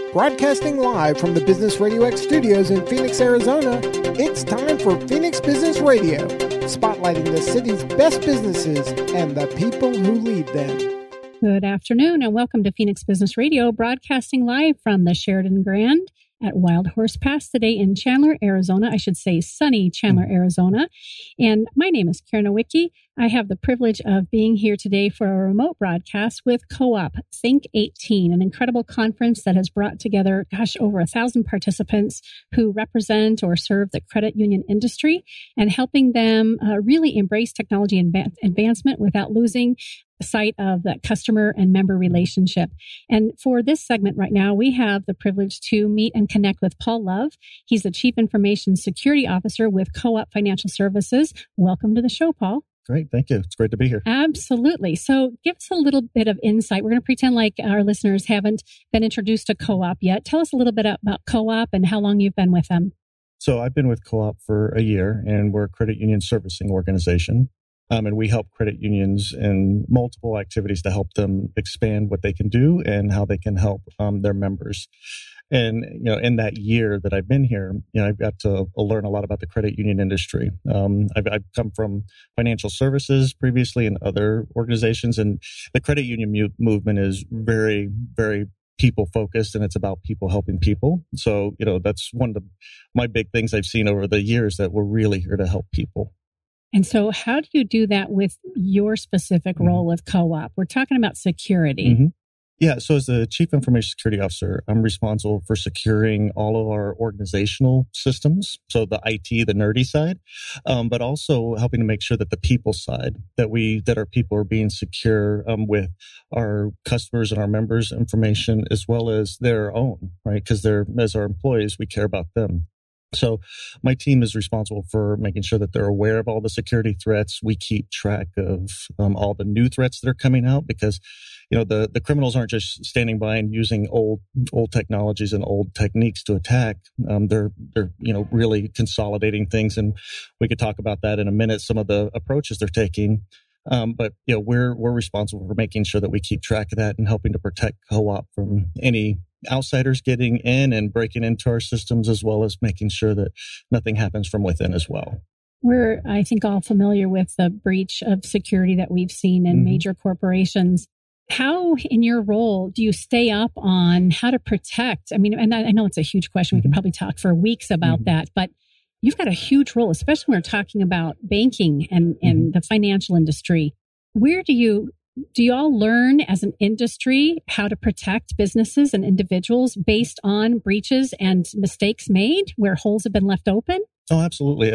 Broadcasting live from the Business Radio X studios in Phoenix, Arizona, it's time for Phoenix Business Radio, spotlighting the city's best businesses and the people who lead them. Good afternoon and welcome to Phoenix Business Radio, broadcasting live from the Sheraton Grand at Wild Horse Pass today in Chandler, Arizona. I should say sunny Chandler, Arizona. And my name is Karen Nowicki. I have the privilege of being here today for a remote broadcast with Co-op Think 18, an incredible conference that has brought together, over 1,000 participants who represent or serve the credit union industry and helping them really embrace technology advancement without losing sight of that customer and member relationship. And for this segment right now, we have the privilege to meet and connect with Paul Love. He's the Chief Information Security Officer with Co-op Financial Services. Welcome to the show, Paul. Great. Thank you. It's great to be here. Absolutely. So give us a little bit of insight. We're going to pretend like our listeners haven't been introduced to Co-op yet. Tell us a little bit about Co-op and how long you've been with them. So I've been with Co-op for a year, and we're a credit union servicing organization. And we help credit unions in multiple activities to help them expand what they can do and how they can help their members. And, in that year that I've been here, I've got to learn a lot about the credit union industry. I've come from financial services previously in other organizations, and the credit union movement is very, very people focused, and it's about people helping people. So, that's one of my big things I've seen over the years, that we're really here to help people. And so how do you do that with your specific role with Co-op? We're talking about security. Mm-hmm. Yeah. So as the Chief Information Security Officer, I'm responsible for securing all of our organizational systems. So the IT, the nerdy side, but also helping to make sure that the people side, that our people are being secure with our customers and our members' information as well as their own, right? Because as our employees, we care about them. So my team is responsible for making sure that they're aware of all the security threats. We keep track of all the new threats that are coming out, because the criminals aren't just standing by and using old technologies and old techniques to attack. They're really consolidating things, and we could talk about that in a minute, some of the approaches they're taking. But we're responsible for making sure that we keep track of that and helping to protect Co-op from any outsiders getting in and breaking into our systems, as well as making sure that nothing happens from within as well. We're, I think, all familiar with the breach of security that we've seen in major corporations. How, in your role, do you stay up on how to protect? I mean, and I know it's a huge question. We could probably talk for weeks about that, but you've got a huge role, especially when we're talking about banking and the financial industry. Where do you all learn as an industry how to protect businesses and individuals based on breaches and mistakes made where holes have been left open? Oh, absolutely.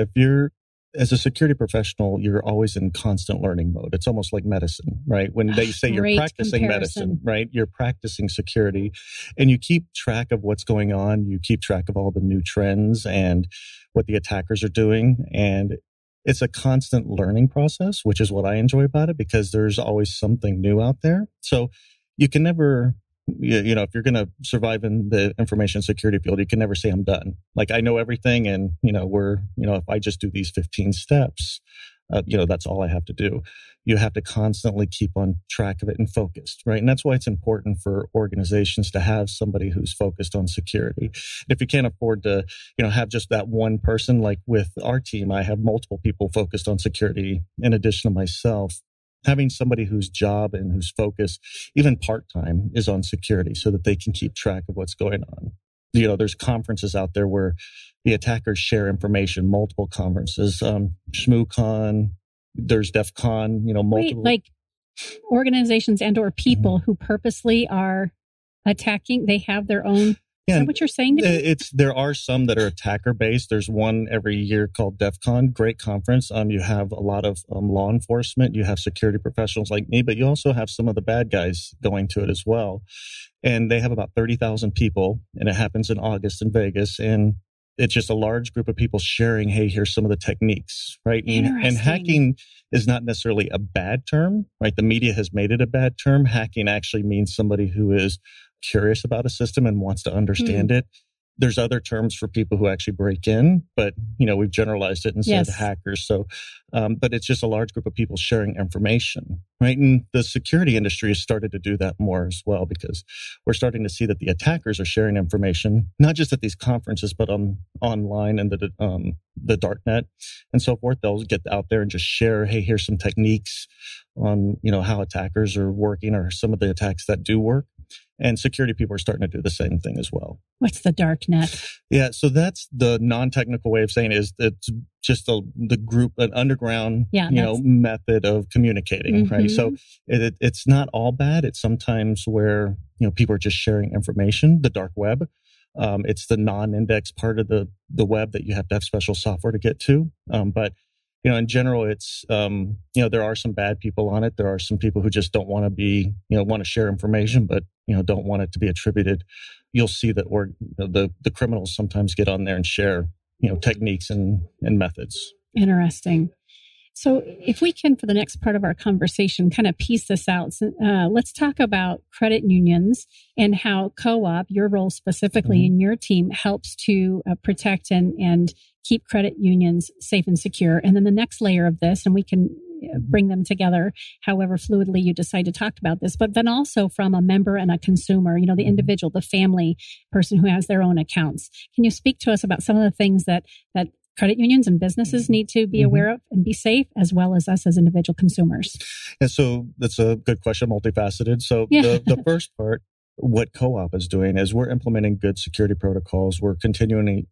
As a security professional, you're always in constant learning mode. It's almost like medicine, right? When they say you're practicing medicine, right? You're practicing security, and you keep track of what's going on. You keep track of all the new trends and what the attackers are doing. And it's a constant learning process, which is what I enjoy about it, because there's always something new out there. So you can never, if you're going to survive in the information security field, you can never say I'm done. Like, I know everything, and, if I just do these 15 steps, that's all I have to do. You have to constantly keep on track of it and focused, right? And that's why it's important for organizations to have somebody who's focused on security. If you can't afford to, have just that one person, like with our team, I have multiple people focused on security in addition to myself. Having somebody whose job and whose focus, even part-time, is on security so that they can keep track of what's going on. There's conferences out there where the attackers share information, multiple conferences, ShmooCon, there's DEF CON, multiple. Wait, like organizations and or people who purposely are attacking, they have their own. Is that what you're saying to me? There are some that are attacker based. There's one every year called DEF CON, great conference. You have a lot of law enforcement, you have security professionals like me, but you also have some of the bad guys going to it as well. And they have about 30,000 people, and it happens in August in Vegas. And it's just a large group of people sharing, hey, here's some of the techniques, right? And hacking is not necessarily a bad term, right? The media has made it a bad term. Hacking actually means somebody who is curious about a system and wants to understand it. There's other terms for people who actually break in, but we've generalized it and said hackers. So, but it's just a large group of people sharing information, right? And the security industry has started to do that more as well, because we're starting to see that the attackers are sharing information, not just at these conferences, but online and the darknet and so forth. They'll get out there and just share, hey, here's some techniques on, how attackers are working or some of the attacks that do work. And security people are starting to do the same thing as well. What's the dark net? Yeah, so that's the non-technical way of saying it, is it's just the group, an underground, method of communicating, right? So it's not all bad. It's sometimes where, people are just sharing information, the dark web. It's the non-index part of the web that you have to have special software to get to. But in general, it's, there are some bad people on it. There are some people who just don't want to be, want to share information, but, don't want it to be attributed. You'll see that the criminals sometimes get on there and share, techniques and methods. Interesting. So if we can, for the next part of our conversation, kind of piece this out, let's talk about credit unions and how Co-op, your role specifically in your team, helps to protect and keep credit unions safe and secure. And then the next layer of this, and we can bring them together however fluidly you decide to talk about this, but then also from a member and a consumer, the individual, the family person who has their own accounts. Can you speak to us about some of the things that credit unions and businesses need to be aware of and be safe, as well as us as individual consumers? Yeah, so that's a good question, multifaceted. So the first part, what Co-op is doing is we're implementing good security protocols. We're continually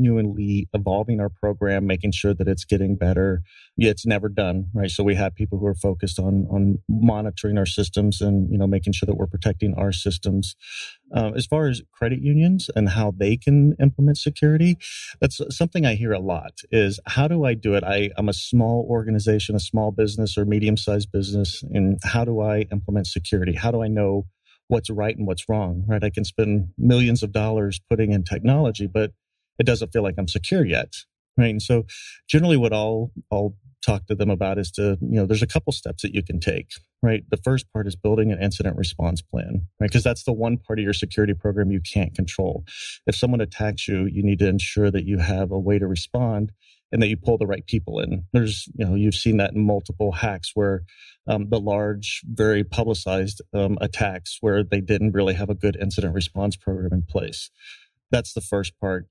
evolving our program, making sure that it's getting better. Yeah, it's never done, right? So we have people who are focused on monitoring our systems and, making sure that we're protecting our systems. As far as credit unions and how they can implement security, that's something I hear a lot, is how do I do it? I'm a small organization, a small business or medium-sized business, and how do I implement security? How do I know what's right and what's wrong, right? I can spend millions of dollars putting in technology, but it doesn't feel like I'm secure yet, right? And so generally what I'll talk to them about is there's a couple steps that you can take, right? The first part is building an incident response plan, right? Because that's the one part of your security program you can't control. If someone attacks you, you need to ensure that you have a way to respond and that you pull the right people in. There's, you've seen that in multiple hacks where the large, very publicized attacks where they didn't really have a good incident response program in place. That's the first part,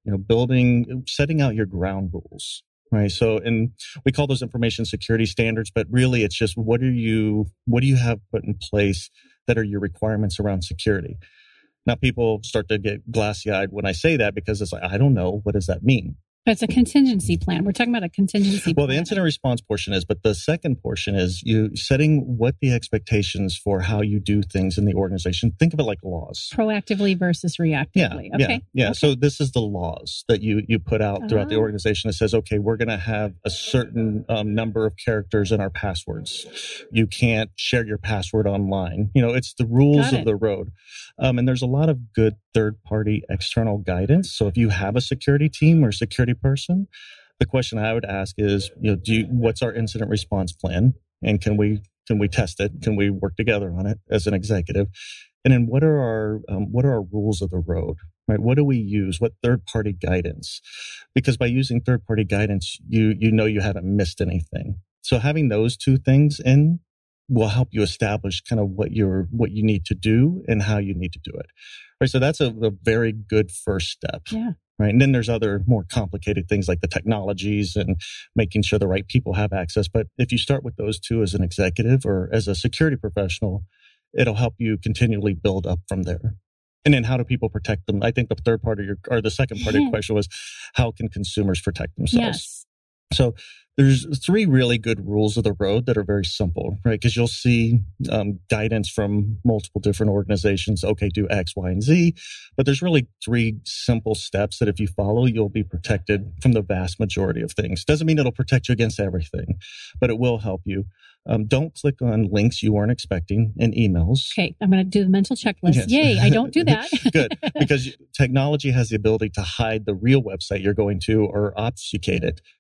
setting out your ground rules, right? So, and we call those information security standards, but really it's just what do you have put in place that are your requirements around security? Now people start to get glassy-eyed when I say that, because it's like, I don't know, what does that mean? But it's a contingency plan. We're talking about a contingency plan. Well, the incident response portion is, but the second portion is you setting what the expectations for how you do things in the organization. Think of it like laws. Proactively versus reactively. Yeah. So this is the laws that you put out throughout the organization. It says, okay, we're going to have a certain number of characters in our passwords. You can't share your password online. It's the rules of the road. And there's a lot of good third-party external guidance. So if you have a security team or security person, the question I would ask is, what's our incident response plan? And can we test it? Can we work together on it as an executive? And then what are our rules of the road, right? What do we use? What third-party guidance? Because by using third-party guidance, you haven't missed anything. So having those two things in will help you establish kind of what you need to do and how you need to do it. Right. So that's a very good first step. Yeah. Right. And then there's other more complicated things like the technologies and making sure the right people have access. But if you start with those two as an executive or as a security professional, it'll help you continually build up from there. And then how do people protect them? I think the third part of the second part of your question was, how can consumers protect themselves? Yes. So there's 3 really good rules of the road that are very simple, right? Because you'll see guidance from multiple different organizations. Okay, do X, Y, and Z. But there's really 3 simple steps that if you follow, you'll be protected from the vast majority of things. Doesn't mean it'll protect you against everything, but it will help you. Don't click on links you weren't expecting in emails. Okay, I'm going to do the mental checklist. Yes. Yay, I don't do that. Good, because technology has the ability to hide the real website you're going to or obfuscate it.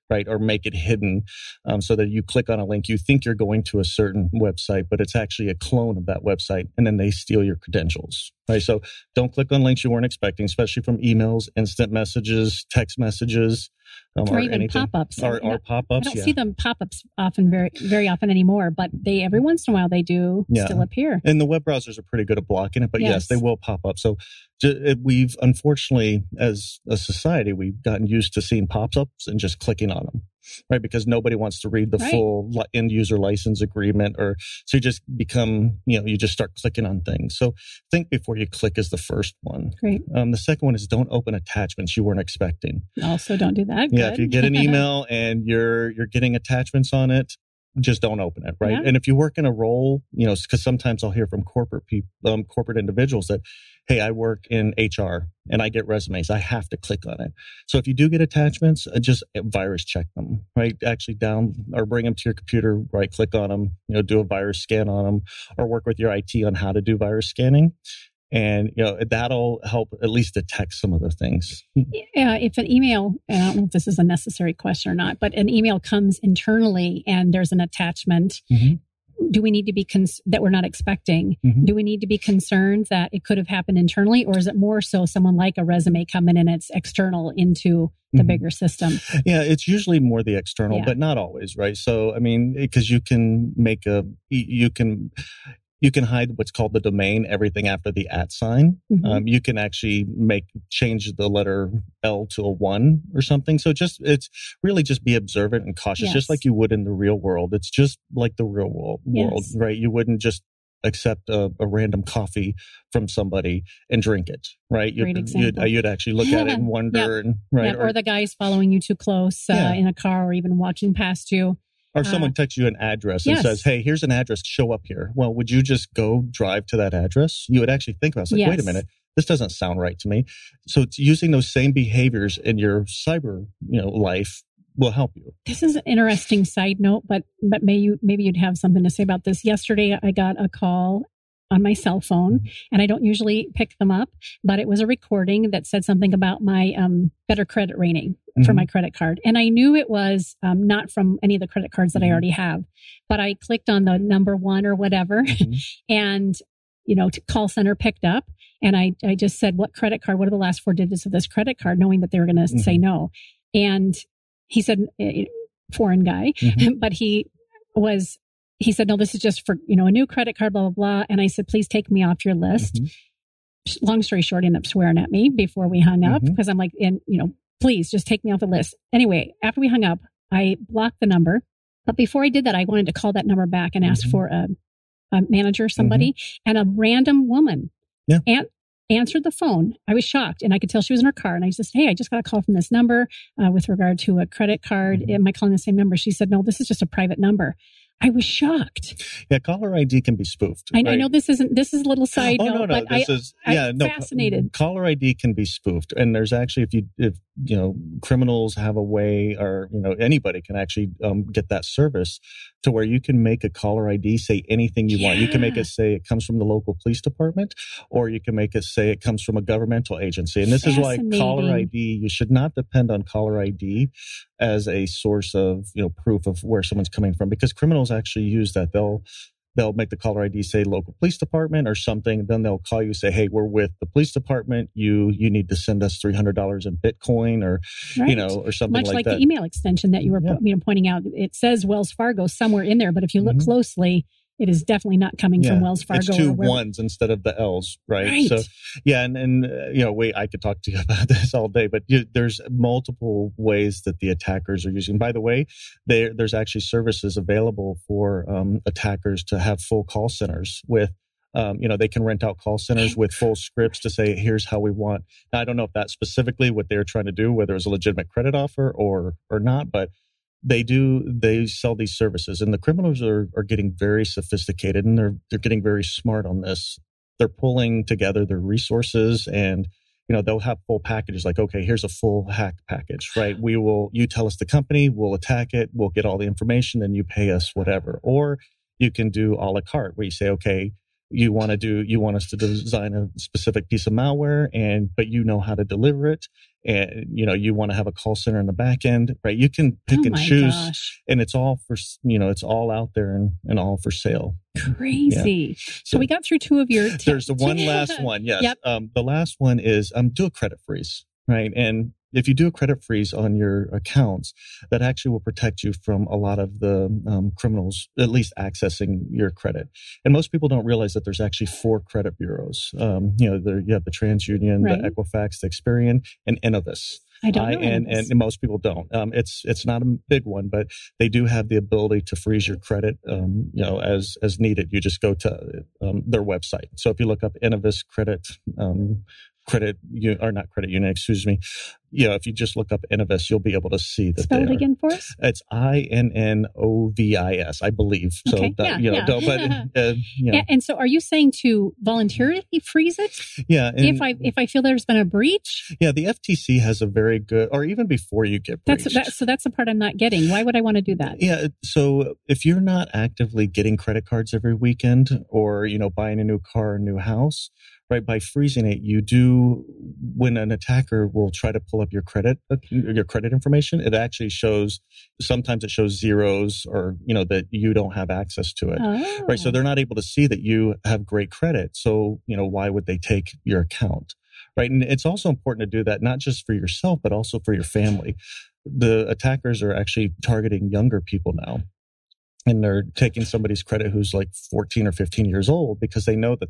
right? Or make it hidden so that you click on a link, you think you're going to a certain website, but it's actually a clone of that website, and then they steal your credentials, right? So don't click on links you weren't expecting, especially from emails, instant messages, text messages, or even anything. Pop-ups. Or pop-ups. I don't see them pop-ups often, very often anymore, but they every once in a while they do still appear. And the web browsers are pretty good at blocking it, but yes, they will pop up. So we've unfortunately, as a society, we've gotten used to seeing pop-ups and just clicking on them, right? Because nobody wants to read the full end user license agreement, so you just become, you just start clicking on things. So think before you click is the first one. Great. The second one is don't open attachments you weren't expecting. Also, don't do that. Yeah, if you get an email and you're getting attachments on it, just don't open it, right? Yeah. And if you work in a role, because sometimes I'll hear from corporate people, corporate individuals that, hey, I work in HR and I get resumes. I have to click on it. So if you do get attachments, just virus check them, right? Actually bring them to your computer, right? Click on them, do a virus scan on them, or work with your IT on how to do virus scanning. And, that'll help at least detect some of the things. Yeah. If an email, and I don't know if this is a necessary question or not, but an email comes internally and there's an attachment, do we need to be, that we're not expecting, do we need to be concerned that it could have happened internally? Or is it more so someone like a resume coming in and it's external into the bigger system? Yeah, it's usually more the external, but not always, right? So, I mean, because you can hide what's called the domain, everything after the @ sign. You can actually change the letter L to a 1 or something. So it's really just be observant and cautious, just like you would in the real world. It's just like the real world, right? You wouldn't just accept a random coffee from somebody and drink it, right? You'd actually look at it and wonder, or the guy's following you too close in a car or even walking past you. Or someone texts you an address and says, hey, here's an address, show up here. Well, would you just go drive to that address? You would actually think about it. It's like, wait a minute, this doesn't sound right to me. So it's using those same behaviors in your cyber, life will help you. This is an interesting side note, but maybe you'd have something to say about this. Yesterday, I got a call on my cell phone, and I don't usually pick them up, but it was a recording that said something about my better credit rating for my credit card. And I knew it was not from any of the credit cards that I already have, but I clicked on the number 1 or whatever, and, call center picked up. And I just said, what credit card? What are the last 4 digits of this credit card? Knowing that they were going to say no. And he said, foreign guy, but he said, no, this is just for, a new credit card, blah, blah, blah. And I said, please take me off your list. Long story short, he ended up swearing at me before we hung up because I'm like, please just take me off the list. Anyway, after we hung up, I blocked the number. But before I did that, I wanted to call that number back and ask for a manager, somebody, and a random woman answered the phone. I was shocked, and I could tell she was in her car. And I just said, hey, I just got a call from this number with regard to a credit card. Am I calling the same number? She said, no, this is just a private number. I was shocked. Yeah, caller ID can be spoofed. I know this is a little side note, but I'm fascinated. Caller ID can be spoofed. And there's actually, if criminals have a way, or, anybody can actually get that service to where you can make a caller ID say anything you want. You can make it say it comes from the local police department, or you can make it say it comes from a governmental agency. And this is why caller ID, you should not depend on caller ID as a source of, proof of where someone's coming from, because criminals actually use that. They'll make the caller ID say local police department or something. Then they'll call you and say, hey, we're with the police department. You need to send us $300 in Bitcoin or, or something much like that. The email extension that you were pointing out. It says Wells Fargo somewhere in there, but if you look closely, it is definitely not coming from Wells Fargo. It's 2 1s instead of the L's, right? So, I could talk to you about this all day, but there's multiple ways that the attackers are using. By the way, there's actually services available for attackers to have full call centers with, they can rent out call centers with full scripts to say, here's how we want. Now, I don't know if that's specifically what they're trying to do, whether it was a legitimate credit offer or not, but they sell these services, and the criminals are getting very sophisticated, and they're getting very smart on this. They're pulling together their resources, and they'll have full packages like, okay, here's a full hack package, right? You tell us the company, we'll attack it, we'll get all the information, and you pay us whatever. Or you can do a la carte where you say, okay, you want us to design a specific piece of malware, but you know how to deliver it. And, you want to have a call center in the back end, right? You can pick and choose, and it's all for, it's all out there and all for sale. Crazy. Yeah. So we got through two of your tips. There's the one last one. Yes. Yep. The last one is, do a credit freeze, right? And if you do a credit freeze on your accounts, that actually will protect you from a lot of the criminals, at least accessing your credit. And most people don't realize that there's actually 4 credit bureaus. You have the TransUnion, right, the Equifax, the Experian, and Innovis. I don't know. And most people don't. It's not a big one, but they do have the ability to freeze your credit, as needed. You just go to their website. So if you look up Innovis not credit union, excuse me. If you just look up Innovis, you'll be able to see that. Spell it again for us. It's INNOVIS, I believe. Okay. And so, are you saying to voluntarily freeze it? Yeah. If I feel there's been a breach. Yeah, the FTC has a very good, or even before you get breached. That's the part I'm not getting. Why would I want to do that? Yeah. So if you're not actively getting credit cards every weekend, or buying a new car or a new house, right, by freezing it, when an attacker will try to pull up your credit information, it actually sometimes it shows zeros, or, that you don't have access to it. Oh. Right. So they're not able to see that you have great credit. So, why would they take your account? Right. And it's also important to do that, not just for yourself, but also for your family. The attackers are actually targeting younger people now. And they're taking somebody's credit who's like 14 or 15 years old, because they know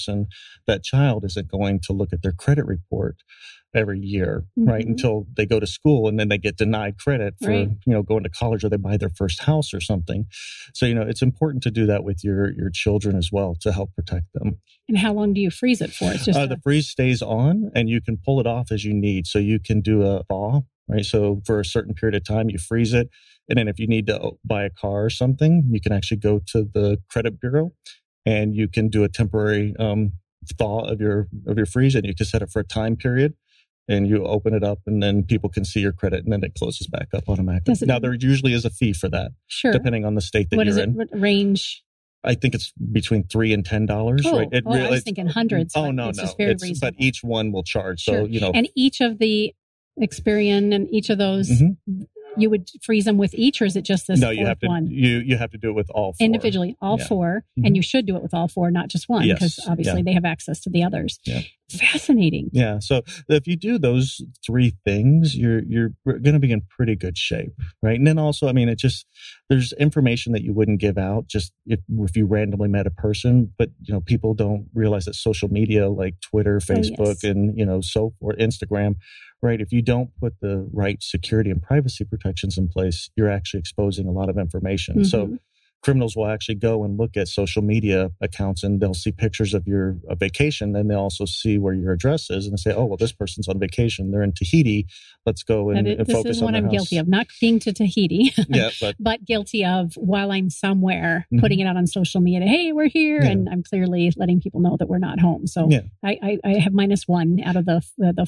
that child isn't going to look at their credit report every year, mm-hmm, right? Until they go to school, and then they get denied credit for, right, going to college, or they buy their first house or something. So, it's important to do that with your children as well, to help protect them. And how long do you freeze it for? It's just the freeze stays on, and you can pull it off as you need. So you can do a thaw, right? So for a certain period of time, you freeze it. And then if you need to buy a car or something, you can actually go to the credit bureau, and you can do a temporary thaw of your freeze, and you can set it for a time period, and you open it up, and then people can see your credit, and then it closes back up automatically. Now, there usually is a fee for that, sure, depending on the state that you're in. What range? I think it's between $3 and $10, right? I was thinking hundreds. It's just very reasonable. But each one will charge. Sure. So, And each of the Experian and each of those, mm-hmm, you would freeze them with each, or is it just this? No, you have to. You have to do it with all 4 individually, all 4, mm-hmm, and you should do it with all 4, not just one, because obviously they have access to the others. Yeah. Fascinating. Yeah. So if you do those 3 things, you're going to be in pretty good shape, right? And then also, there's information that you wouldn't give out just if you randomly met a person, but people don't realize that social media like Twitter, Facebook, and so forth, Instagram, right? If you don't put the right security and privacy protections in place, you're actually exposing a lot of information. Mm-hmm. So criminals will actually go and look at social media accounts, and they'll see pictures of your vacation, and they'll also see where your address is, and they say, oh, well, this person's on vacation. They're in Tahiti. Let's go and focus on their house. This is one I'm guilty of, not being to Tahiti, but guilty of, while I'm somewhere, mm-hmm, putting it out on social media. Hey, we're here. Yeah. And I'm clearly letting people know that we're not home. So I have -1 out of the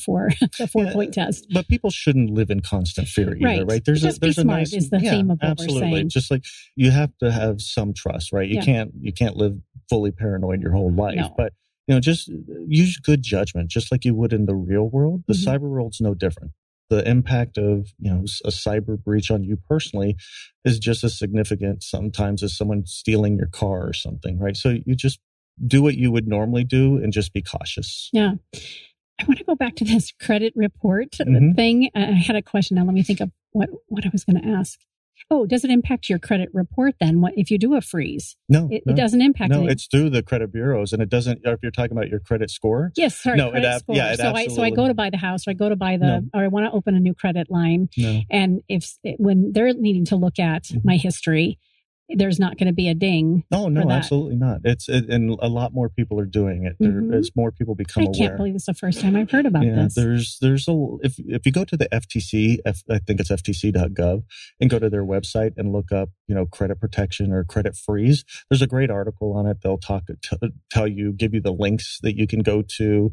4 point test. But people shouldn't live in constant fear either, right? There's a nice, is the theme of what absolutely. We're saying. Just like you have to have some trust, right? You can't live fully paranoid your whole life, but just use good judgment, just like you would in the real world. The mm-hmm, cyber world's no different. The impact of a cyber breach on you personally is just as significant sometimes as someone stealing your car or something, right? So you just do what you would normally do and just be cautious. Yeah. I want to go back to this credit report mm-hmm, thing. I had a question. Now let me think of what I was going to ask. Oh, does it impact your credit report then? What if you do a freeze? No, it doesn't impact it. No, it's through the credit bureaus, and it doesn't. Or if you're talking about your credit score, yes, sorry, credit score. Yeah, so I go to buy the house, or I go to buy or I want to open a new credit line, and when they're needing to look at mm-hmm, my history, there's not going to be a ding. No, absolutely not. And a lot more people are doing it. Mm-hmm. As more people become aware. I can't believe it's the first time I've heard about this. If you go to the FTC, I think it's ftc.gov, and go to their website and look up, credit protection or credit freeze. There's a great article on it. They'll give you the links that you can go to.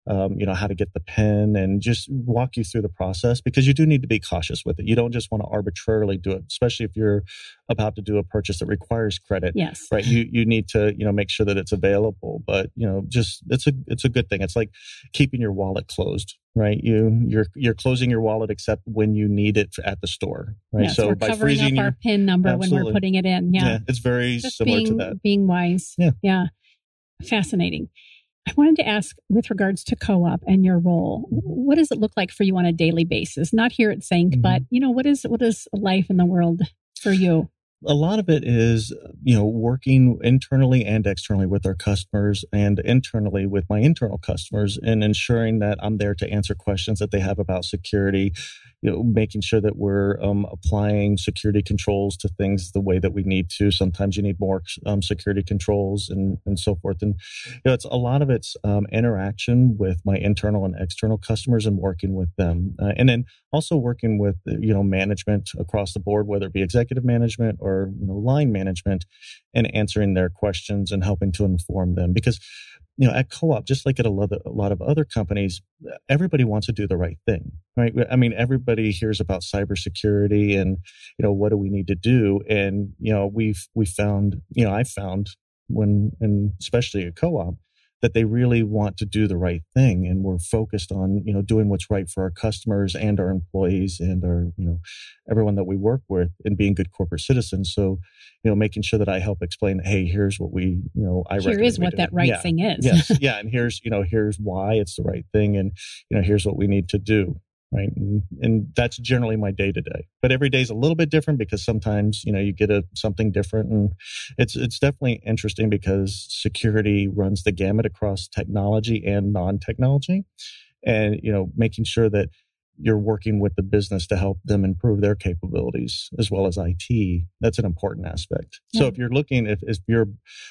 how to get the PIN, and just walk you through the process, because you do need to be cautious with it. You don't just want to arbitrarily do it, especially if you're about to do a purchase that requires credit. Yes. Right. You need to, make sure that it's available, but, it's a good thing. It's like keeping your wallet closed, right? You're closing your wallet except when you need it at the store, right? Yes, so we're by covering up our PIN number when we're putting it in. Yeah. It's very just similar to that. Being wise. Yeah. Fascinating. I wanted to ask, with regards to Co-op and your role, what does it look like for you on a daily basis? Not here at Sync, but what is life in the world for you? A lot of it is, working internally and externally with our customers, and internally with my internal customers, and ensuring that I'm there to answer questions that they have about security, making sure that we're applying security controls to things the way that we need to. Sometimes you need more security controls and so forth. And it's a lot of it's interaction with my internal and external customers and working with them. And then also working with, management across the board, whether it be executive management or, line management, and answering their questions and helping to inform them. Because, at Co-op, just like at a lot of other companies, everybody wants to do the right thing, right? I mean, everybody hears about cybersecurity and, what do we need to do? And, we found, I found when, and especially at Co-op, that they really want to do the right thing, and we're focused on, doing what's right for our customers and our employees and our, everyone that we work with, and being good corporate citizens. So, making sure that I help explain, hey, here's what we, here is what that right thing is. Yes. Yeah. And here's why it's the right thing. And, here's what we need to do. Right. And that's generally my day to day, but every day is a little bit different, because sometimes, you get something different, and it's definitely interesting because security runs the gamut across technology and non-technology, and, making sure that you're working with the business to help them improve their capabilities as well as IT. That's an important aspect. Yeah. So if you're looking, if you're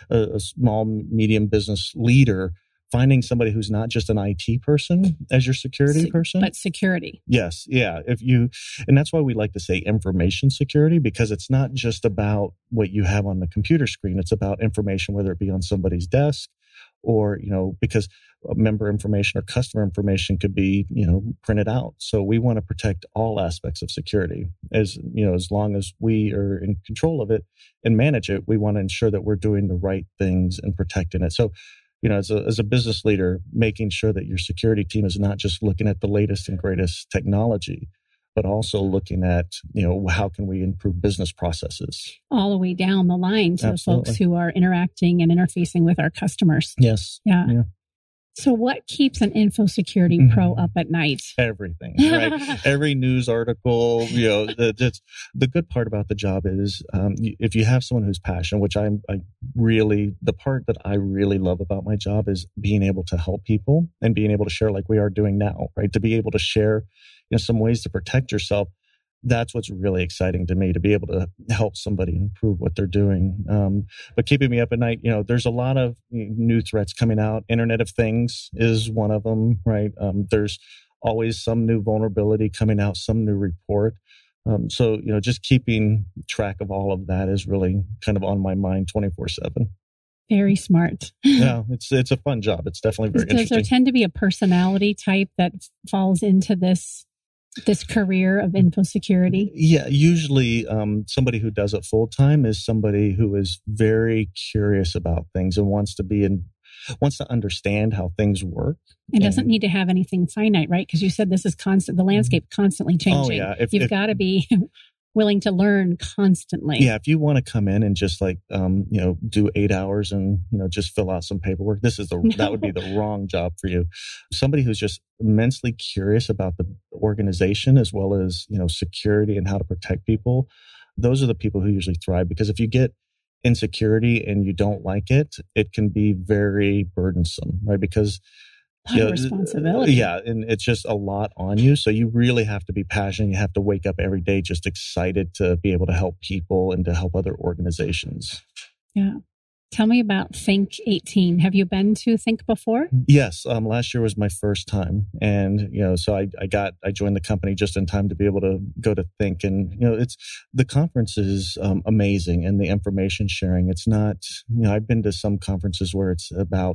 a small, medium business leader, finding somebody who's not just an IT person as your security person. But security. Yes. Yeah. And that's why we like to say information security, because it's not just about what you have on the computer screen. It's about information, whether it be on somebody's desk or, because member information or customer information could be, printed out. So we want to protect all aspects of security. As long as we are in control of it and manage it, we want to ensure that we're doing the right things and protecting it. So, as a business leader, making sure that your security team is not just looking at the latest and greatest technology, but also looking at, how can we improve business processes? All the way down the line to Absolutely. The folks who are interacting and interfacing with our customers. Yes. Yeah. So what keeps an info security pro up at night? Everything, right? Every news article, the good part about the job is if you have someone who's passionate, which the part that I really love about my job is being able to help people and being able to share like we are doing now, right? To be able to share, some ways to protect yourself. That's what's really exciting to me, to be able to help somebody improve what they're doing. But keeping me up at night, there's a lot of new threats coming out. Internet of Things is one of them, right? There's always some new vulnerability coming out, some new report. So, just keeping track of all of that is really kind of on my mind 24/7. Very smart. Yeah, it's a fun job. It's definitely very interesting. Does there tend to be a personality type that falls into this career of info security? Yeah, usually somebody who does it full time is somebody who is very curious about things and wants to understand how things work. It doesn't need to have anything finite, right? Because you said this is constant. The landscape constantly changing. Oh, yeah. You've got to be willing to learn constantly. Yeah, if you want to come in and just do 8 hours and just fill out some paperwork, that would be the wrong job for you. Somebody who's just immensely curious about the organization as well as security and how to protect people. Those are the people who usually thrive, because if you get insecurity and you don't like it, it can be very burdensome, right? Because responsibility. Yeah. And it's just a lot on you. So you really have to be passionate. You have to wake up every day just excited to be able to help people and to help other organizations. Yeah. Tell me about Think 18. Have you been to Think before? Yes. Last year was my first time. And, so I joined the company just in time to be able to go to Think. And, the conference is amazing, and the information sharing. It's not, I've been to some conferences where it's about,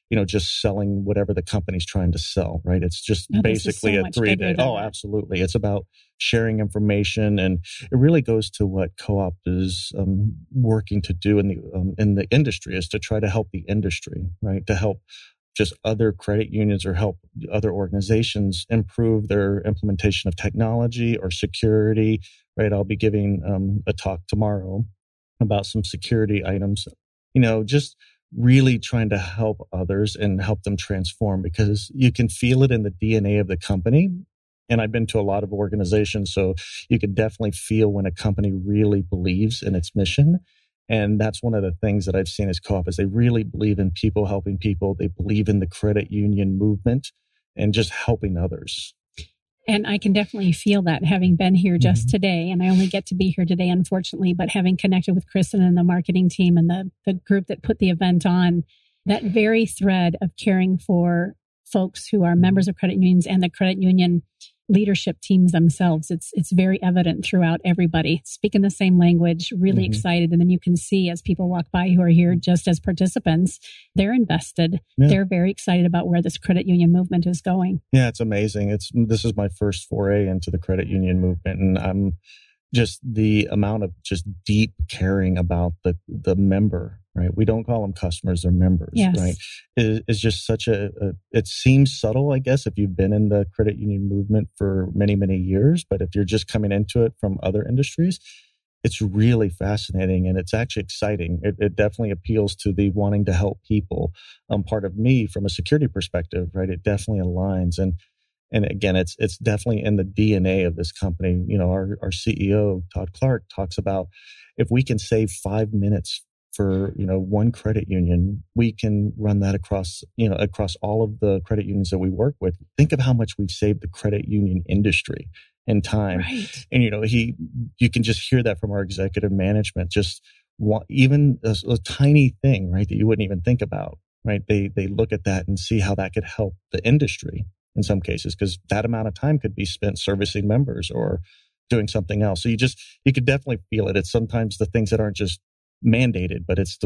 just selling whatever the company's trying to sell, right? It's just basically a 3-day. Oh, absolutely. It's about sharing information, and it really goes to what Co-op is working to do in the industry, is to try to help the industry, right? To help just other credit unions or help other organizations improve their implementation of technology or security, right? I'll be giving a talk tomorrow about some security items, just really trying to help others and help them transform, because you can feel it in the DNA of the company. And I've been to a lot of organizations, so you can definitely feel when a company really believes in its mission. And that's one of the things that I've seen as Co-op, is they really believe in people helping people. They believe in the credit union movement and just helping others. And I can definitely feel that, having been here just today. And I only get to be here today, unfortunately, but having connected with Kristen and the marketing team and the group that put the event on, that very thread of caring for folks who are members of credit unions and the credit union leadership teams themselves. It's very evident throughout everybody. Speaking the same language, really excited. And then you can see as people walk by who are here just as participants, they're invested. Yeah. They're very excited about where this credit union movement is going. Yeah, it's amazing. This is my first foray into the credit union movement, and I'm just the amount of just deep caring about the member, right? We don't call them customers, they're members, yes. Right? It's just such it seems subtle, I guess, if you've been in the credit union movement for many, many years. But if you're just coming into it from other industries, it's really fascinating and it's actually exciting. It definitely appeals to the wanting to help people. Part of me from a security perspective, right? It definitely aligns. And again, it's definitely in the DNA of this company. Our CEO, Todd Clark, talks about if we can save 5 minutes for, one credit union, we can run that across all of the credit unions that we work with. Think of how much we've saved the credit union industry in time. Right. And, you can just hear that from our executive management, just even a tiny thing, right, that you wouldn't even think about, right? They look at that and see how that could help the industry. In some cases, because that amount of time could be spent servicing members or doing something else. So you could definitely feel it. It's sometimes the things that aren't just mandated, but it's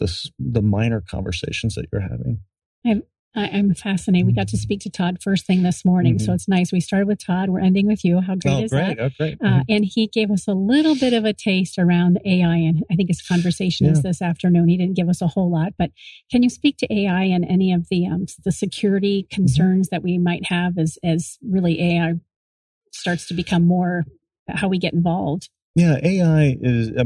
the minor conversations that you're having. I'm fascinated. We got to speak to Todd first thing this morning. So it's nice. We started with Todd. We're ending with you. How great is that? Oh, great. And he gave us a little bit of a taste around AI. And I think his conversation is this afternoon. He didn't give us a whole lot, but can you speak to AI and any of the security concerns that we might have as really AI starts to become more how we get involved? Yeah, AI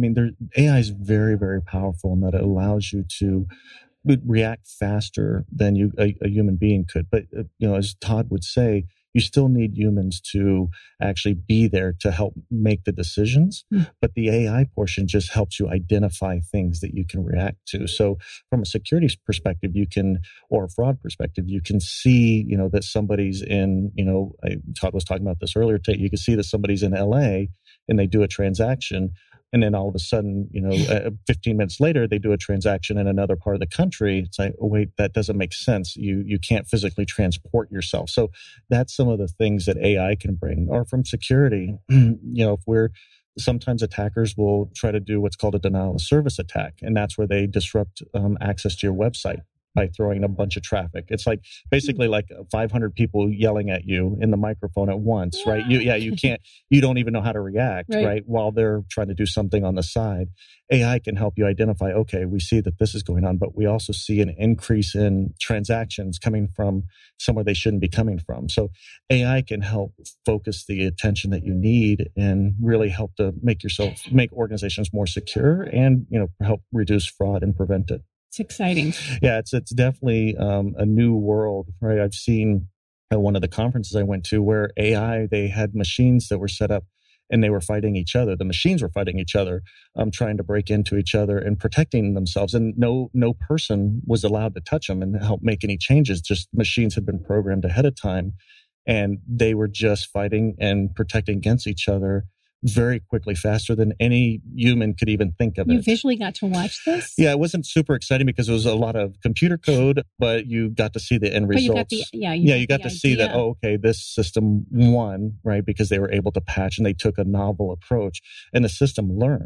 is very, very powerful in that it allows you to react faster than a human being could. But, as Todd would say, you still need humans to actually be there to help make the decisions. But the AI portion just helps you identify things that you can react to. So from a security perspective, or a fraud perspective, you can see, that somebody's in, Todd was talking about this earlier today. You can see that somebody's in LA and they do a transaction. And then all of a sudden, 15 minutes later, they do a transaction in another part of the country. It's like, oh, wait, that doesn't make sense. You can't physically transport yourself. So that's some of the things that AI can bring. Or from security, sometimes attackers will try to do what's called a denial of service attack. And that's where they disrupt access to your website by throwing a bunch of traffic. It's like basically like 500 people yelling at you in the microphone at once, right? You don't even know how to react, right? While they're trying to do something on the side. AI can help you identify, okay, we see that this is going on, but we also see an increase in transactions coming from somewhere they shouldn't be coming from. So AI can help focus the attention that you need and really help to make organizations more secure and, help reduce fraud and prevent it. It's exciting. Yeah, it's definitely a new world, right? I've seen at one of the conferences I went to where AI, they had machines that were set up and they were fighting each other. The machines were fighting each other, trying to break into each other and protecting themselves. And no person was allowed to touch them and help make any changes. Just machines had been programmed ahead of time and they were just fighting and protecting against each other very quickly, faster than any human could even think of it. You visually got to watch this? Yeah, it wasn't super exciting because it was a lot of computer code, but you got to see the end results. You got to see that, okay, this system won, right? Because they were able to patch and they took a novel approach and the system learned,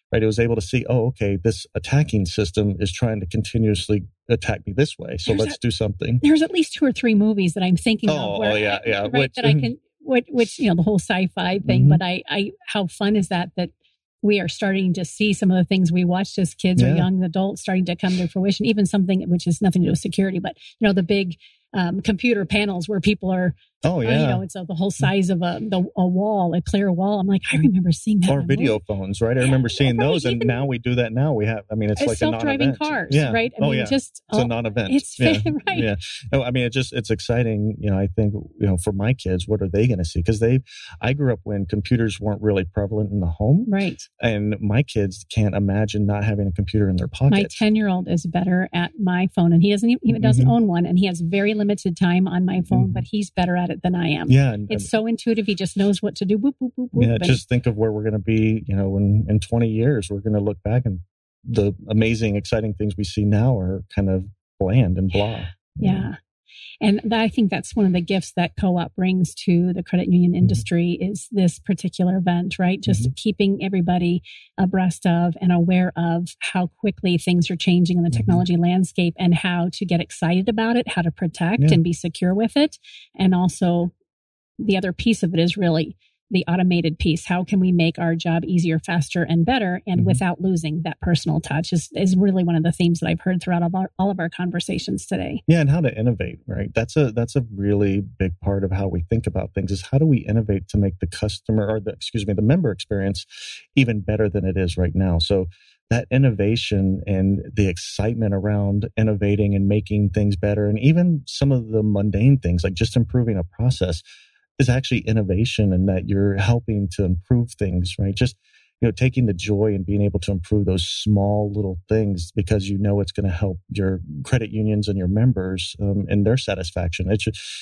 right? It was able to see, oh, okay, this attacking system is trying to continuously attack me this way. So let's do something. There's at least 2 or 3 movies that I'm thinking of where, Right, that I can, which, the whole sci-fi thing, but how fun is that we are starting to see some of the things we watched as kids or young adults starting to come to fruition, even something which has nothing to do with security, but, the big computer panels where people are, it's the whole size of a wall, a clear wall. I'm like, I remember seeing that. Or video phones, right? I remember seeing those, and now we do that now. We have, it's like self-driving cars, right? It's a non-event. It's right. Yeah. No, it's exciting. I think, for my kids, what are they going to see? Because I grew up when computers weren't really prevalent in the home. Right. And my kids can't imagine not having a computer in their pocket. My 10-year-old is better at my phone, and he doesn't own one, and he has very limited time on my phone, but he's better at it than I am. Yeah. It's so intuitive. He just knows what to do. Boop, boop, boop, boop. Yeah. Just think of where we're going to be, in 20 years, we're going to look back and the amazing, exciting things we see now are kind of bland and blah. Yeah. And I think that's one of the gifts that Co-op brings to the credit union industry is this particular event, right? Just keeping everybody abreast of and aware of how quickly things are changing in the technology landscape and how to get excited about it, how to protect and be secure with it. And also the other piece of it is really the automated piece. How can we make our job easier, faster, and better, and without losing that personal touch is really one of the themes that I've heard throughout all of our conversations today. Yeah, and how to innovate, right? That's a really big part of how we think about things is how do we innovate to make the customer or the member experience even better than it is right now. So that innovation and the excitement around innovating and making things better, and even some of the mundane things like just improving a process is actually innovation, and that you're helping to improve things, right? Just, taking the joy and being able to improve those small little things because it's going to help your credit unions and your members and their satisfaction. It's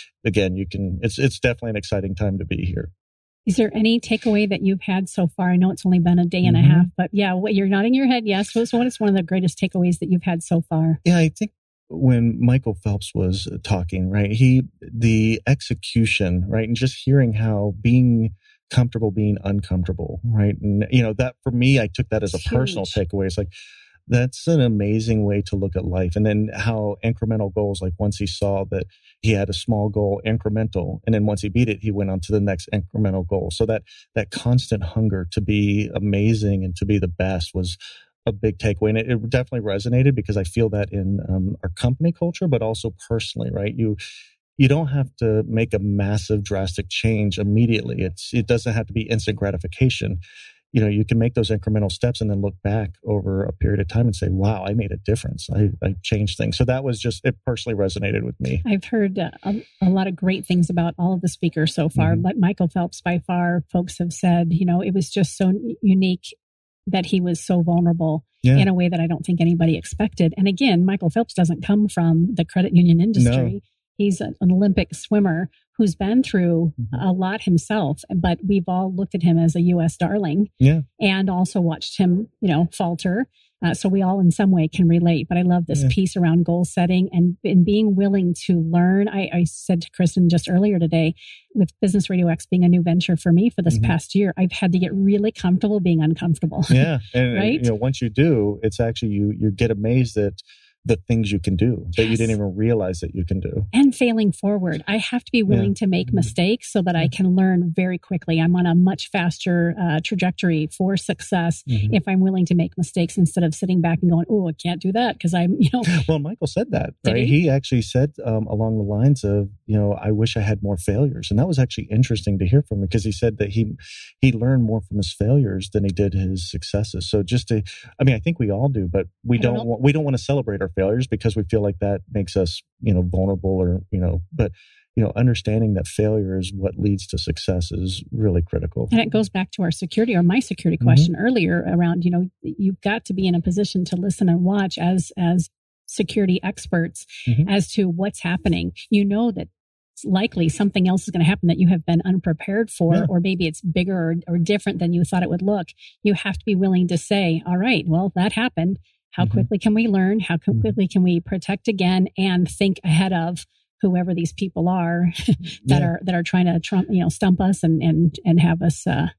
definitely an exciting time to be here. Is there any takeaway that you've had so far? I know it's only been a day and a half, but you're nodding your head. Yes. So what is one of the greatest takeaways that you've had so far? Yeah, I think when Michael Phelps was talking, right, the execution, right, and just hearing how being comfortable being uncomfortable, right, and that for me, I took that as a personal takeaway. It's like that's an amazing way to look at life, and then how incremental goals, like once he saw that he had a small goal, incremental, and then once he beat it, he went on to the next incremental goal. So that constant hunger to be amazing and to be the best was a big takeaway. And it definitely resonated because I feel that in our company culture, but also personally, right? You don't have to make a massive, drastic change immediately. It doesn't have to be instant gratification. You can make those incremental steps and then look back over a period of time and say, wow, I made a difference. I changed things. So that was it personally resonated with me. I've heard a lot of great things about all of the speakers so far, but Michael Phelps, by far, folks have said, it was just so unique that he was so vulnerable in a way that I don't think anybody expected. And again, Michael Phelps doesn't come from the credit union industry. No. He's an Olympic swimmer who's been through a lot himself, but we've all looked at him as a U.S. darling and also watched him, falter. So we all in some way can relate. But I love this piece around goal setting and being willing to learn. I said to Kristen just earlier today, with Business Radio X being a new venture for me for this past year, I've had to get really comfortable being uncomfortable. Yeah. And, right? Once you do, it's actually, you get amazed at the things you can do that you didn't even realize that you can do. And failing forward. I have to be willing to make mistakes so that I can learn very quickly. I'm on a much faster trajectory for success if I'm willing to make mistakes instead of sitting back and going, oh, I can't do that because I'm, Well, Michael said that, right? He actually said along the lines of, I wish I had more failures. And that was actually interesting to hear from him because he said that he learned more from his failures than he did his successes. So I think we all do, but we don't want to celebrate our failures because we feel like that makes us, vulnerable or, but, understanding that failure is what leads to success is really critical. And it goes back to my security question earlier around, you've got to be in a position to listen and watch as security experts as to what's happening. That it's likely something else is going to happen that you have been unprepared for, or maybe it's bigger or different than you thought it would look. You have to be willing to say, all right, well, that happened. How quickly can we learn? How quickly can we protect again and think ahead of whoever these people are that are trying to stump us and have us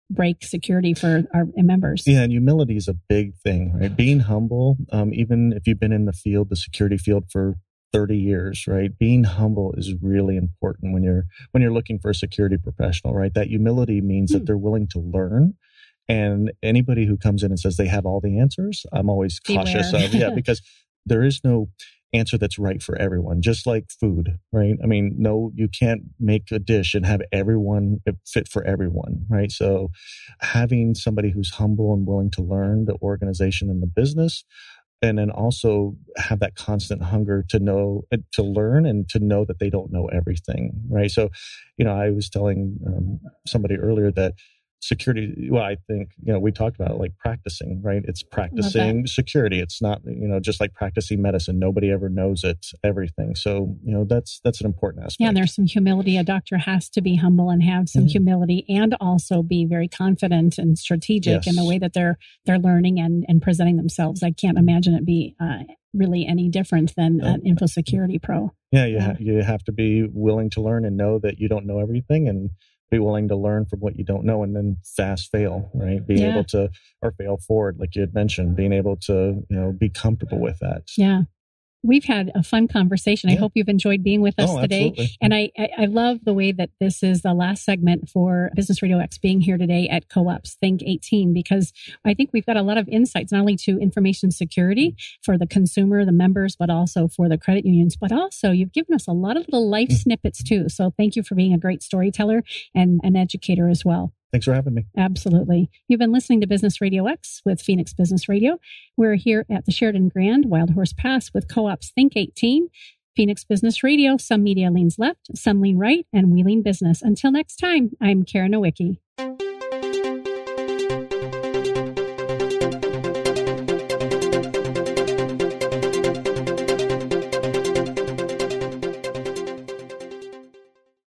break security for our members. Yeah, and humility is a big thing, right? Being humble, even if you've been in the field, the security field for 30 years, right? Being humble is really important when you're looking for a security professional, right? That humility means that they're willing to learn. And anybody who comes in and says they have all the answers, I'm always cautious of, because there is no answer that's right for everyone, just like food, right? I mean, no, you can't make a dish and have everyone fit for everyone, right? So having somebody who's humble and willing to learn the organization and the business, and then also have that constant hunger to know, to learn, and to know that they don't know everything, right? So, I was telling somebody earlier that security, well, I think, we talked about it, like practicing, right? It's practicing security. It's not, just like practicing medicine. Nobody ever knows everything. So, that's an important aspect. Yeah, and there's some humility. A doctor has to be humble and have some humility, and also be very confident and strategic in the way that they're learning and presenting themselves. I can't imagine it be really any different than an info security pro. Yeah, you have to be willing to learn and know that you don't know everything, and be willing to learn from what you don't know, and then fast fail, right? Being able to, or fail forward, like you had mentioned, being able to, be comfortable with that. Yeah. We've had a fun conversation. I hope you've enjoyed being with us today. Absolutely. And I love the way that this is the last segment for Business Radio X being here today at Co-op's Think 18, because I think we've got a lot of insights, not only to information security for the consumer, the members, but also for the credit unions. But also you've given us a lot of little life snippets too. So thank you for being a great storyteller and an educator as well. Thanks for having me. Absolutely. You've been listening to Business Radio X with Phoenix Business Radio. We're here at the Sheridan Grand Wild Horse Pass with Co-op's Think 18. Phoenix Business Radio, some media leans left, some lean right, and we lean business. Until next time, I'm Karen Nowicki.